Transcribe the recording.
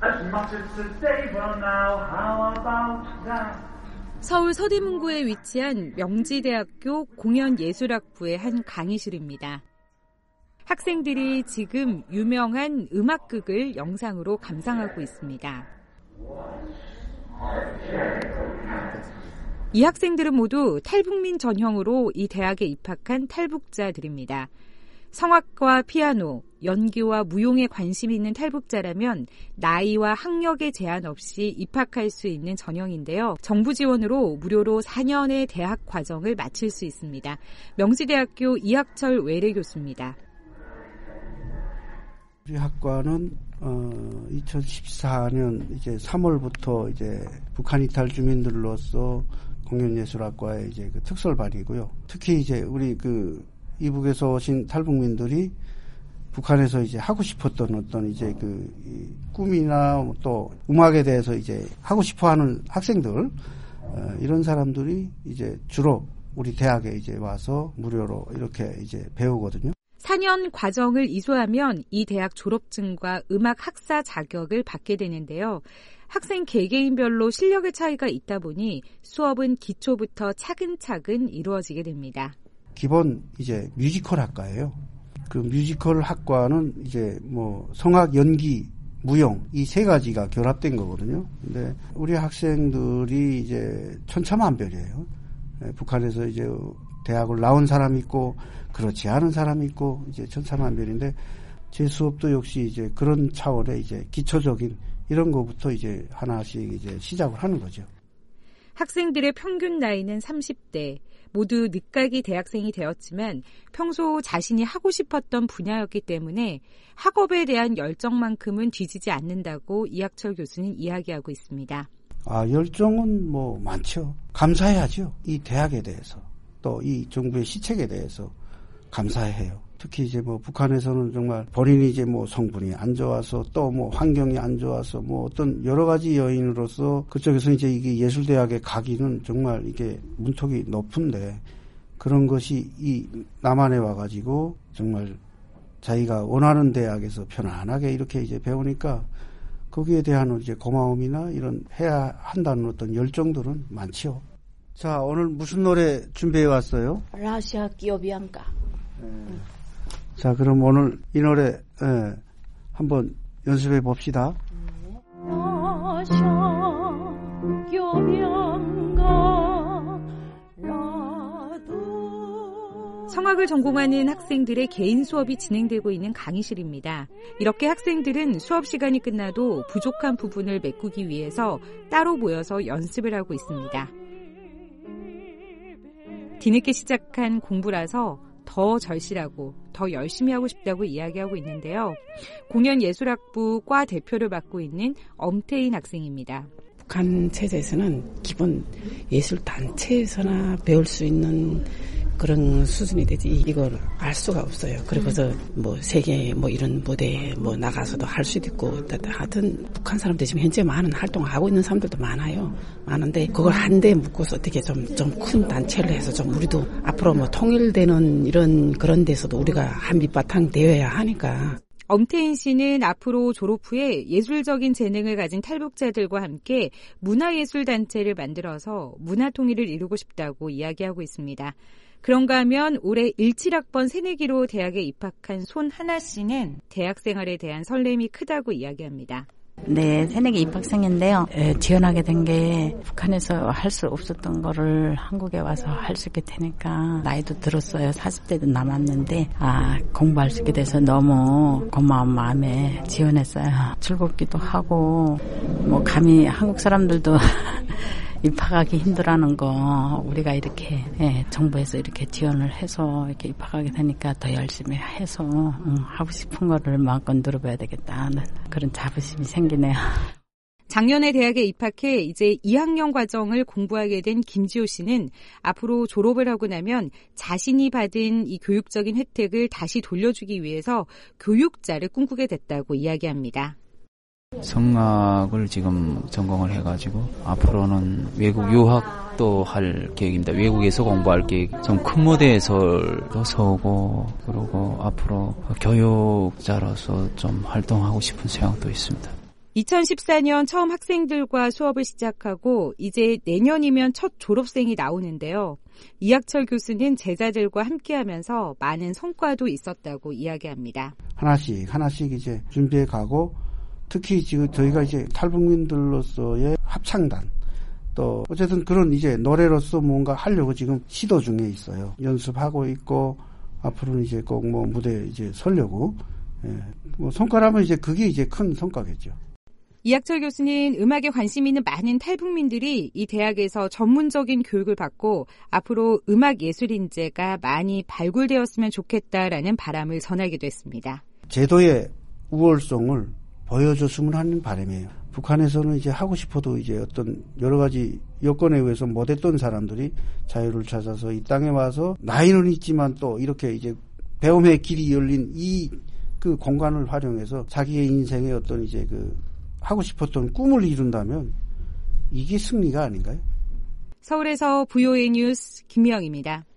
서울 서대문구에 위치한 명지대학교 공연예술학부의 한 강의실입니다. 학생들이 지금 유명한 음악극을 영상으로 감상하고 있습니다. 이 학생들은 모두 탈북민 전형으로 이 대학에 입학한 탈북자들입니다. 성악과 피아노, 연기와 무용에 관심이 있는 탈북자라면 나이와 학력에 제한 없이 입학할 수 있는 전형인데요. 정부 지원으로 무료로 4년의 대학 과정을 마칠 수 있습니다. 명지대학교 이학철 외래교수입니다. 우리 학과는 2014년 이제 3월부터 이제 북한 이탈 주민들로서 공연예술학과의 이제 그 특설반이고요. 특히 이제 우리 그 이북에서 오신 탈북민들이 북한에서 이제 하고 싶었던 어떤 이제 그 꿈이나 또 음악에 대해서 이제 하고 싶어하는 학생들 이런 사람들이 이제 주로 우리 대학에 이제 와서 무료로 이렇게 이제 배우거든요. 4년 과정을 이수하면 이 대학 졸업증과 음악 학사 자격을 받게 되는데요. 학생 개개인별로 실력의 차이가 있다 보니 수업은 기초부터 차근차근 이루어지게 됩니다. 기본 이제 뮤지컬 학과예요. 그 뮤지컬 학과는 이제 뭐 성악, 연기, 무용 이 세 가지가 결합된 거거든요. 근데 우리 학생들이 이제 천차만별이에요. 북한에서 이제 대학을 나온 사람이 있고 그렇지 않은 사람이 있고 이제 천차만별인데 제 수업도 역시 이제 그런 차원의 이제 기초적인 이런 거부터 이제 하나씩 이제 시작을 하는 거죠. 학생들의 평균 나이는 30대. 모두 늦가기 대학생이 되었지만 평소 자신이 하고 싶었던 분야였기 때문에 학업에 대한 열정만큼은 뒤지지 않는다고 이학철 교수는 이야기하고 있습니다. 열정은 뭐 많죠. 감사해야죠. 이 대학에 대해서 또 이 정부의 시책에 대해서 감사해요. 특히 이제 뭐 북한에서는 정말 본인이 이제 뭐 성분이 안 좋아서 또 뭐 환경이 안 좋아서 뭐 어떤 여러 가지 요인으로서 그쪽에서 이제 이게 예술대학에 가기는 정말 이게 문턱이 높은데 그런 것이 이 남한에 와가지고 정말 자기가 원하는 대학에서 편안하게 이렇게 이제 배우니까 거기에 대한 이제 고마움이나 이런 해야 한다는 어떤 열정들은 많지요. 자, 오늘 무슨 노래 준비해 왔어요? 라시아 기어비앙가. 자, 그럼 오늘 이 노래 한번 연습해 봅시다. 성악을 전공하는 학생들의 개인 수업이 진행되고 있는 강의실입니다. 이렇게 학생들은 수업 시간이 끝나도 부족한 부분을 메꾸기 위해서 따로 모여서 연습을 하고 있습니다. 뒤늦게 시작한 공부라서 더 절실하고 더 열심히 하고 싶다고 이야기하고 있는데요. 공연예술학부 과 대표를 맡고 있는 엄태인 학생입니다. 북한 체제에서는 기본 예술단체에서나 배울 수 있는 그런 수준이 되지 이걸 알 수가 없어요. 그리고서 뭐 세계 뭐 이런 무대에 뭐 나가서도 할 수도 있고 하여튼 북한 사람들 지금 현재 많은 활동을 하고 있는 사람들도 많아요. 많은데 그걸 한데 묶어서 어떻게 좀 큰 단체를 해서 좀 우리도 앞으로 뭐 통일되는 이런 그런 데서도 우리가 한 밑바탕 되어야 하니까. 엄태인 씨는 앞으로 졸업 후에 예술적인 재능을 가진 탈북자들과 함께 문화예술단체를 만들어서 문화통일을 이루고 싶다고 이야기하고 있습니다. 그런가 하면 올해 17학번 새내기로 대학에 입학한 손하나 씨는 대학 생활에 대한 설렘이 크다고 이야기합니다. 네, 새내기 입학생인데요. 지원하게 된 게 북한에서 할 수 없었던 거를 한국에 와서 할 수 있게 되니까 나이도 들었어요. 40대도 남았는데 공부할 수 있게 돼서 너무 고마운 마음에 지원했어요. 즐겁기도 하고 뭐 감히 한국 사람들도 입학하기 힘들어하는 거 우리가 이렇게 정부에서 이렇게 지원을 해서 이렇게 입학하게 되니까 더 열심히 해서 하고 싶은 거를 마음껏 누려봐야 되겠다는 그런 자부심이 생기네요. 작년에 대학에 입학해 이제 2학년 과정을 공부하게 된 김지호 씨는 앞으로 졸업을 하고 나면 자신이 받은 이 교육적인 혜택을 다시 돌려주기 위해서 교육자를 꿈꾸게 됐다고 이야기합니다. 성악을 지금 전공을 해가지고 앞으로는 외국 유학도 할 계획입니다. 외국에서 공부할 계획. 좀 큰 무대에서도 서고 그리고 앞으로 교육자로서 좀 활동하고 싶은 생각도 있습니다. 2014년 처음 학생들과 수업을 시작하고 이제 내년이면 첫 졸업생이 나오는데요. 이학철 교수는 제자들과 함께하면서 많은 성과도 있었다고 이야기합니다. 하나씩 이제 준비해 가고 특히 지금 저희가 이제 탈북민들로서의 합창단 또 어쨌든 그런 이제 노래로서 뭔가 하려고 지금 시도 중에 있어요. 연습하고 있고 앞으로는 이제 꼭 뭐 무대 이제 서려고 뭐 성과라면 이제 그게 이제 큰 성과겠죠. 이학철 교수는 음악에 관심 있는 많은 탈북민들이 이 대학에서 전문적인 교육을 받고 앞으로 음악예술인재가 많이 발굴되었으면 좋겠다라는 바람을 전하기도 했습니다. 제도의 우월성을 보여줬으면 하는 바람이에요. 북한에서는 이제 하고 싶어도 이제 어떤 여러 가지 여건에 의해서 못했던 사람들이 자유를 찾아서 이 땅에 와서 나이는 있지만 또 이렇게 이제 배움의 길이 열린 이 그 공간을 활용해서 자기의 인생의 어떤 이제 그 하고 싶었던 꿈을 이룬다면 이게 승리가 아닌가요? 서울에서 VOA 뉴스 김미영입니다.